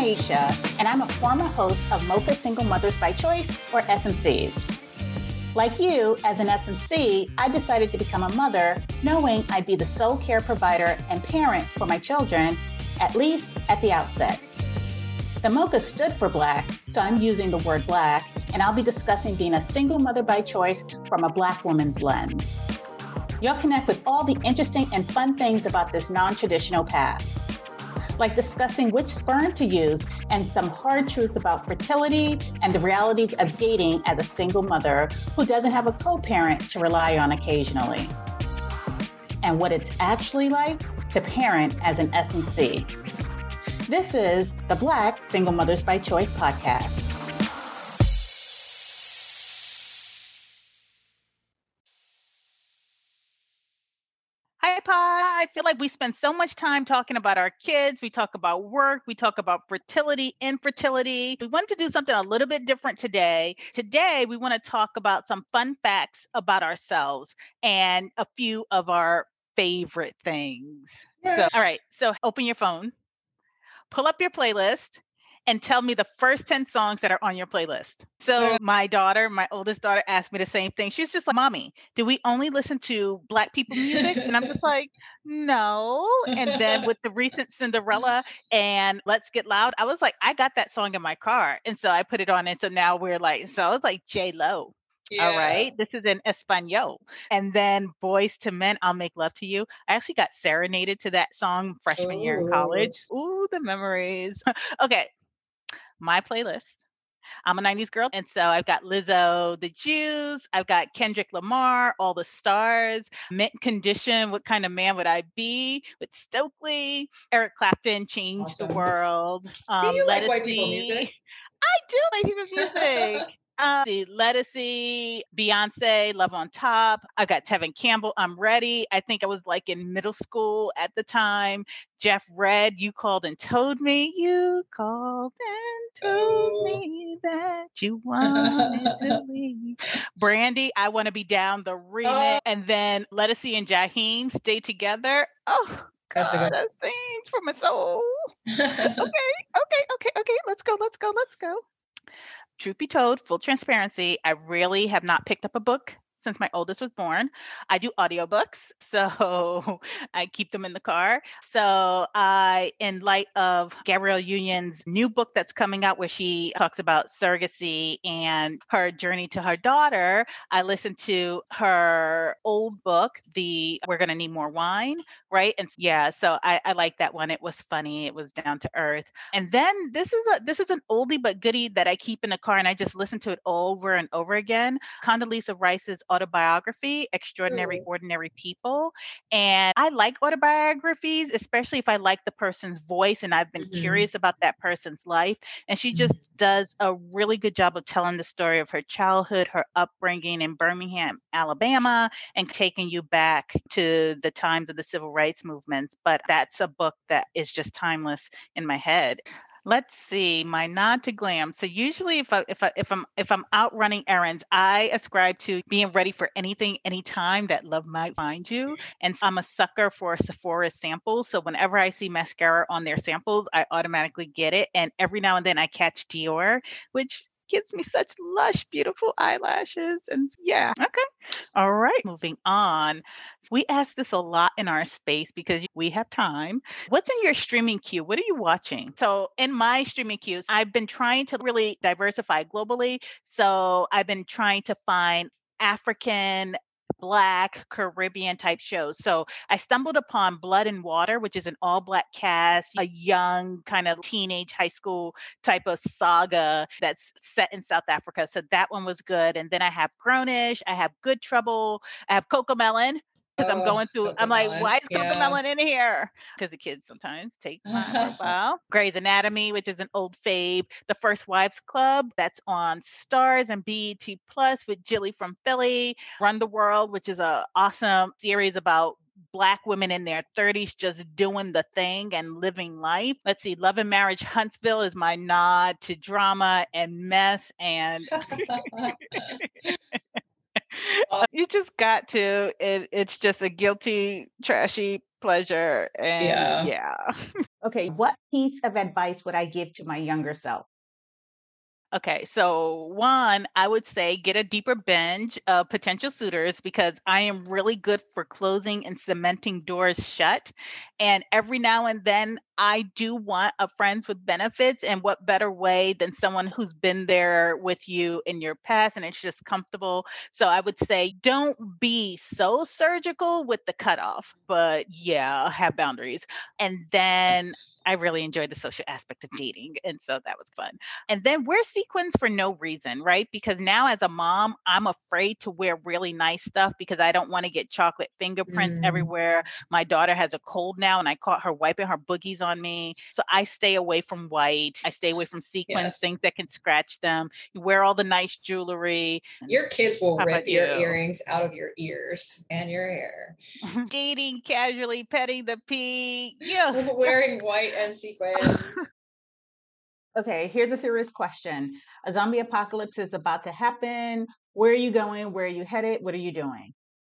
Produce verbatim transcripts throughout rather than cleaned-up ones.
Aisha, and I'm a former host of Mocha Single Mothers by Choice, or S M Cs. Like you, as an S M C, I decided to become a mother, knowing I'd be the sole care provider and parent for my children, at least at the outset. The Mocha stood for Black, so I'm using the word Black, and I'll be discussing being a single mother by choice from a Black woman's lens. You'll connect with all the interesting and fun things about this non-traditional path, like discussing which sperm to use and some hard truths about fertility and the realities of dating as a single mother who doesn't have a co-parent to rely on occasionally, and what it's actually like to parent as an S M C. This is the Black Single Mothers by Choice podcast. Hi, Pa. I feel like we spend so much time talking about our kids. We talk about work. We talk about fertility, infertility. We wanted to do something a little bit different today. Today, we want to talk about some fun facts about ourselves and a few of our favorite things. Yeah. So, all right. So open your phone, pull up your playlist, and tell me the first ten songs that are on your playlist. So my daughter, my oldest daughter, asked me the same thing. She's just like, Mommy, do we only listen to Black people music? And I'm just like, no. And then with the recent Cinderella and Let's Get Loud, I was like, I got that song in my car. And so I put it on. And so now we're like, so I was like, J-Lo. Yeah. All right. This is in Espanol. And then Boys to Men, I'll Make Love to You. I actually got serenaded to that song freshman year in college. Ooh, the memories. Okay. My playlist. I'm a nineties girl. And so I've got Lizzo, The Jews. I've got Kendrick Lamar, All the Stars, Mint Condition, What Kind of Man Would I Be? With Stokely, Eric Clapton, Change Awesome. the World. See, you like Let white It people Be. music? I do like people's music. Um, see, Lettucey, Beyonce, Love on Top. I got Tevin Campbell, I'm Ready. I think I was like in middle school at the time. Jeff Redd, You Called and Told Me. You called and told Oh. me that you wanted to leave. Brandy, I Want to Be Down, the remix. Oh. And then Lettucey and Jaheim, Stay Together. Oh, That's a God, good- that sings from my soul. okay, okay, okay, okay. Let's go, let's go, let's go. Truth be told, full transparency, I really have not picked up a book since my oldest was born. I do audiobooks, so I keep them in the car. So I, in light of Gabrielle Union's new book that's coming out where she talks about surrogacy and her journey to her daughter, I listened to her old book, the We're Gonna Need More Wine, right? And yeah, so I, I like that one. It was funny. It was down to earth. And then this is a this is an oldie but goodie that I keep in the car and I just listen to it over and over again. Condoleezza Rice's autobiography, Extraordinary Ooh. Ordinary People. And I like autobiographies, especially if I like the person's voice and I've been Mhm. curious about that person's life. And she just does a really good job of telling the story of her childhood, her upbringing in Birmingham, Alabama, and taking you back to the times of the civil rights movements. But that's a book that is just timeless in my head. Let's see, my nod to glam. So usually if I if I if I'm if I'm out running errands, I ascribe to being ready for anything, anytime that love might find you. And I'm a sucker for Sephora samples. So whenever I see mascara on their samples, I automatically get it. And every now and then I catch Dior, which gives me such lush, beautiful eyelashes. And yeah, okay. All right, moving on. We ask this a lot in our space because we have time. What's in your streaming queue? What are you watching? So in my streaming queues, I've been trying to really diversify globally. So I've been trying to find African, Black, Caribbean type shows. So I stumbled upon Blood and Water, which is an all Black cast, a young kind of teenage high school type of saga that's set in South Africa. So that one was good. And then I have Grownish, I have Good Trouble, I have Cocomelon. Because I'm Oh, going through, I'm like, Cocomelon, why is yeah. Cocomelon in here? Because the kids sometimes take my profile. Grey's Anatomy, which is an old fave. The First Wives Club, that's on Stars and B E T Plus with Jilly from Philly. Run the World, which is a awesome series about Black women in their thirties just doing the thing and living life. Let's see, Love and Marriage Huntsville is my nod to drama and mess and you just got to. It, it's just a guilty, trashy pleasure. And Yeah. yeah. Okay, what piece of advice would I give to my younger self? Okay, so one, I would say get a deeper bench of potential suitors because I am really good for closing and cementing doors shut. And every now and then, I do want a friends with benefits. And what better way than someone who's been there with you in your past and it's just comfortable? So I would say don't be so surgical with the cutoff, but yeah, have boundaries. And then I really enjoyed the social aspect of dating. And so that was fun. And then wear sequins for no reason, right? Because now as a mom, I'm afraid to wear really nice stuff because I don't want to get chocolate fingerprints Mm, everywhere. My daughter has a cold now and I caught her wiping her boogies on me. So I stay away from white. I stay away from sequins, yes. things that can scratch them. You wear all the nice jewelry. And Your kids will how rip about your you? earrings out of your ears and your hair. Dating casually, petting the pig. Yeah. Wearing white and sequins. Okay, here's a serious question. A zombie apocalypse is about to happen. Where are you going? Where are you headed? What are you doing?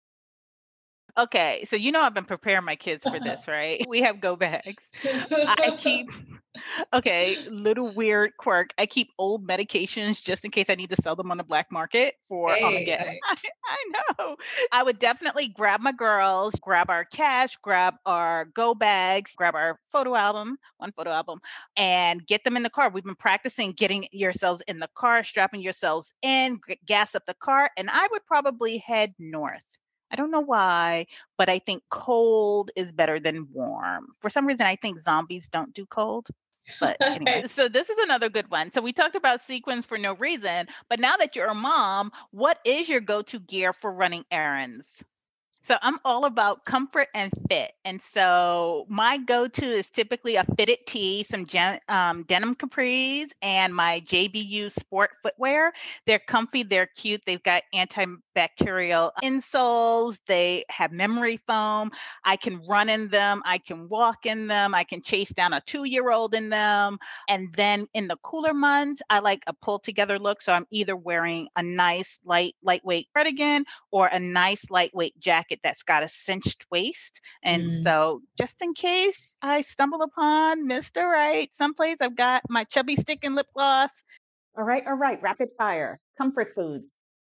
Okay, so you know I've been preparing my kids for this, right? We have go bags. I keep Okay, little weird quirk. I keep old medications just in case I need to sell them on the black market for Hey, Armageddon. I, I, I know. I would definitely grab my girls, grab our cash, grab our go bags, grab our photo album, one photo album, and get them in the car. We've been practicing getting yourselves in the car, strapping yourselves in, g- gas up the car, and I would probably head north. I don't know why, but I think cold is better than warm. For some reason, I think zombies don't do cold. But anyway, so this is another good one. So we talked about sequins for no reason, but now that you're a mom, what is your go-to gear for running errands? So I'm all about comfort and fit. And so my go-to is typically a fitted tee, some gen- um, denim capris, and my J B U sport footwear. They're comfy, they're cute. They've got antibacterial insoles. They have memory foam. I can run in them. I can walk in them. I can chase down a two-year-old in them. And then in the cooler months, I like a pull together look. So I'm either wearing a nice light, lightweight cardigan or a nice lightweight jacket that's got a cinched waist. And mm, so, just in case I stumble upon mister Right someplace, I've got my chubby stick and lip gloss. All right, all right, rapid fire. Comfort foods,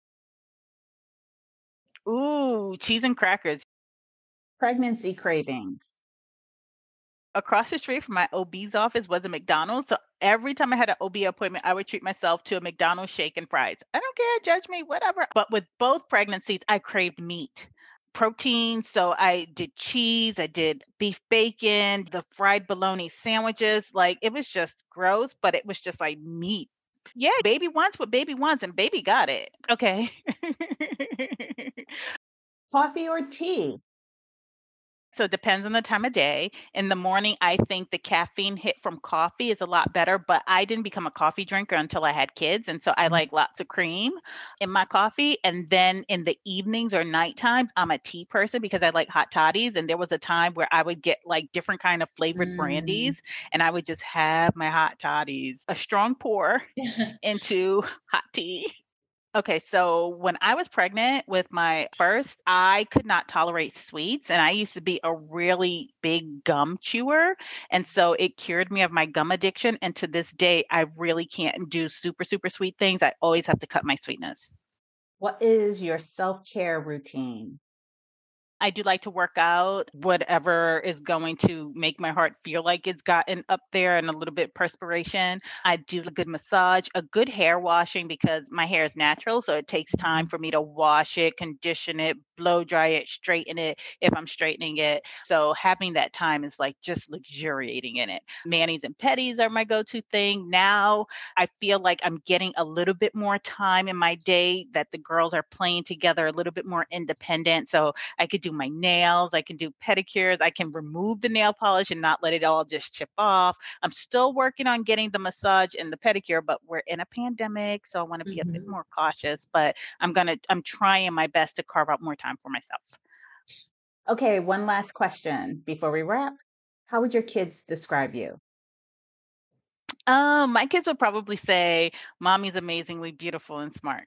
Ooh, cheese and crackers. pregnancy cravings, Across the street from my O B's office was a McDonald's. So every time I had an O B appointment, I would treat myself to a McDonald's shake and fries. I don't care, judge me, whatever. But with both pregnancies, I craved meat. Protein. So I did cheese, I did beef bacon, the fried bologna sandwiches. Like it was just gross, but it was just like meat. Yeah, baby wants what baby wants, and baby got it. Okay. coffee or tea, So it depends on the time of day. In the morning, I think the caffeine hit from coffee is a lot better, but I didn't become a coffee drinker until I had kids. And so I mm, like lots of cream in my coffee. And then in the evenings or night times, I'm a tea person because I like hot toddies. And there was a time where I would get like different kind of flavored mm. brandies and I would just have my hot toddies, a strong pour into hot tea. Okay, so when I was pregnant with my first, I could not tolerate sweets, and I used to be a really big gum chewer, and so it cured me of my gum addiction, and to this day, I really can't do super, super sweet things. I always have to cut my sweetness. what is your self care routine? I do like to work out, whatever is going to make my heart feel like it's gotten up there and a little bit perspiration. I do a good massage, a good hair washing because my hair is natural. So it takes time Mhm. for me to wash it, condition it, blow dry it, straighten it if I'm straightening it. So having that time is like just luxuriating in it. Manis and petties are my go to thing. Now I feel like I'm getting a little bit more time in my day that the girls are playing together, a little bit more independent. So I could do my nails, I can do pedicures, I can remove the nail polish and not let it all just chip off. I'm still working on getting the massage and the pedicure, but we're in a pandemic, so I want to be a bit Mhm. more cautious, but I'm going to I'm trying my best to carve out more time for myself. Okay, one last question before we wrap. How would your kids describe you? Um, my kids would probably say, "Mommy's amazingly beautiful and smart."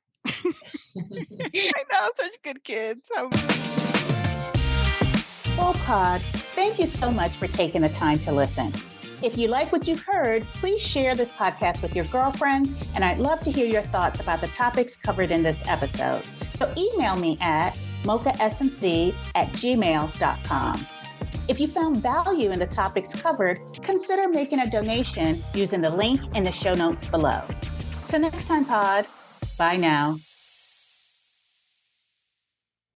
I know, such good kids. Um, Full pod Thank you so much for taking the time to listen. If you like what you've heard, please share this podcast with your girlfriends, and I'd love to hear your thoughts about the topics covered in this episode. So email me at mocha s m c at gmail dot com. If you found value in the topics covered, consider making a donation using the link in the show notes below. Till next time, pod. Bye now.